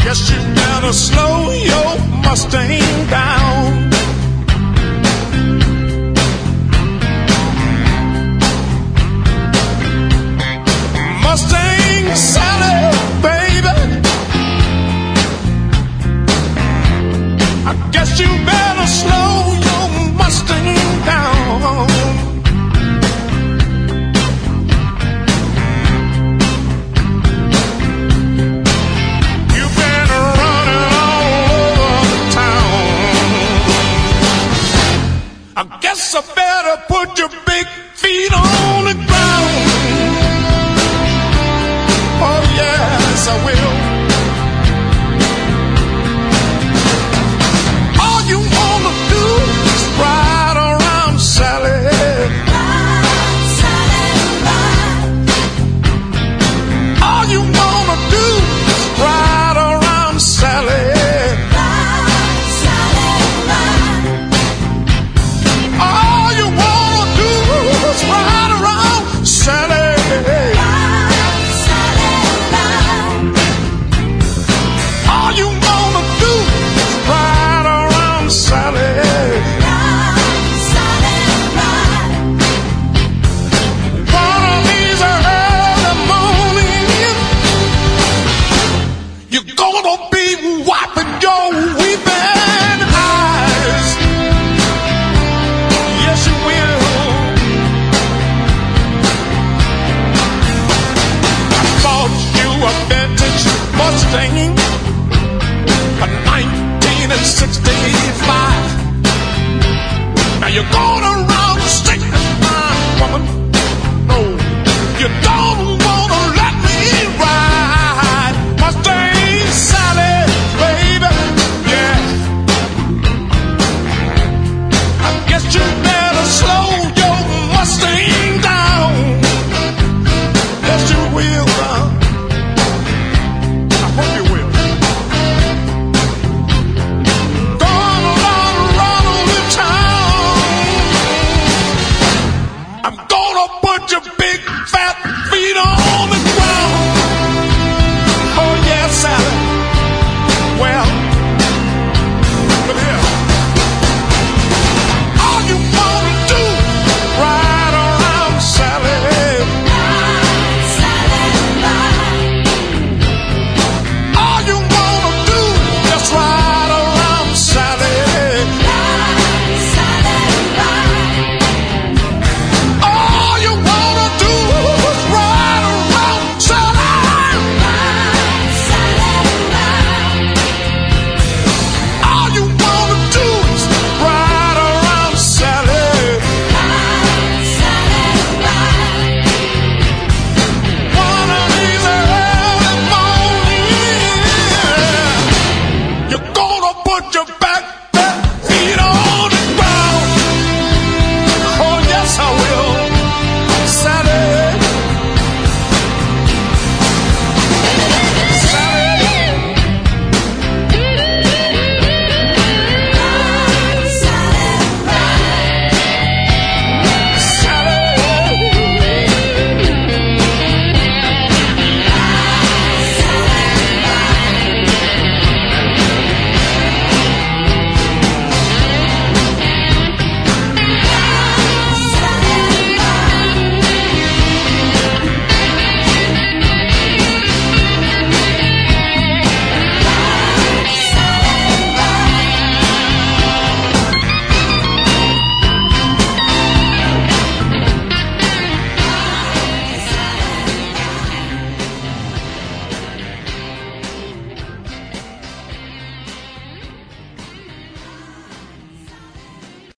Guess you better slow your Mustang down. Mustang Sally, baby, I guess you better slow your Mustang down. You've been running all over town. I guess I better put your big feet on the ground. Oh yes, I will. All you wanna do is ride around Sally. Ride, Sally, ride. All you wanna do is ride around Sally. Ride, Sally, ride. All you wanna do is ride around Sally. Mustang, a 1965. Now you're gonna ride